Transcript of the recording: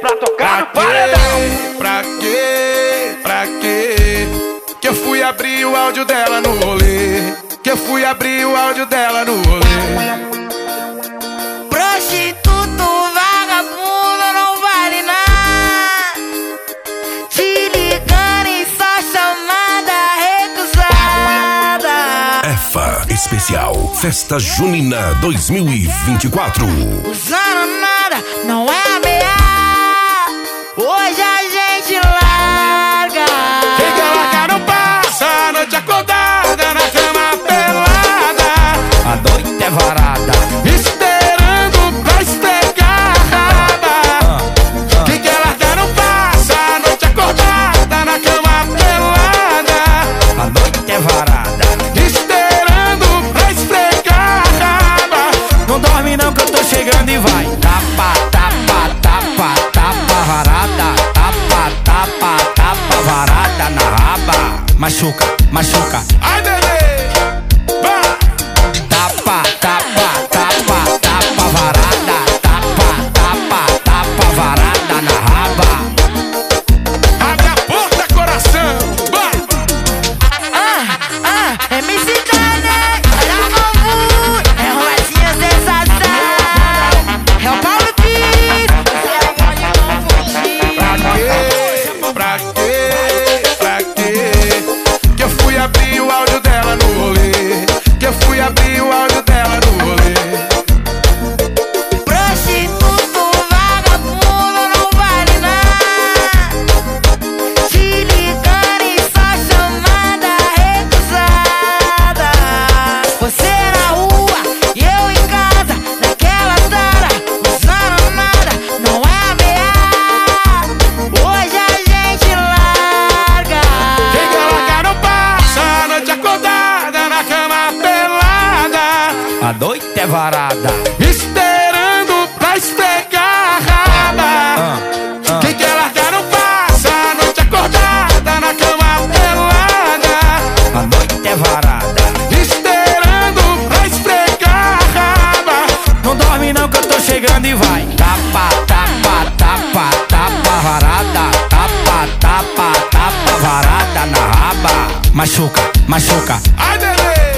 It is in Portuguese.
pra tocar no paredão. Pra quê? Que eu fui abrir o áudio dela no rolê. Que eu fui abrir o áudio dela no rolê. Prostituto, vagabundo, não vale nada. Te ligando em só chamada recusada. EFA Especial Festa Junina 2024. Usando nada, não é ameaça. Hoje a gente larga. Quem quer largar não passa a noite acordada na cama pelada. A noite é varada, Esperando pra esfregar a raba. Quem quer largar não passa a noite acordada na cama pelada. a noite é varada. Esperando pra esfregar a raba. Não dorme não que eu tô chegando e vai. Tapa, tapa, tapa, tapa varada. Tapa, tapa, tapa varada na raba. Machuca, machuca. Ai, bebê, vai. Tapa, tapa, tapa, tapa varada. Tapa, tapa, tapa varada na raba. Abre a porta, coração, vai. MC Dane, olha o bambu. É Roletinha sensação. É o Paulo Pires. Você pode não fugir. Pra quê? Que eu fui abrir o áudio dela no rolê. Que eu fui abrir o áudio dela no rolê. Prostituto, vagabundo, não vale nada. Te ligando em só chamada recusada. Você na rua e eu em casa, naquela tara, usando nada, não é ameaça. Hoje a gente larga. Quem quer largar não passa a noite acordada na cama pelada. A noite é varada. Esperando pra esfregar a raba. Quem quer largar não passa a noite acordada na cama pelada. A noite é varada. Esperando pra esfregar a raba. Não dorme não que eu tô chegando e vai. Tapa, tapa, tapa, tapa varada. Tapa, tapa, tapa varada na raba. Machuca, machuca. Ai, bebê,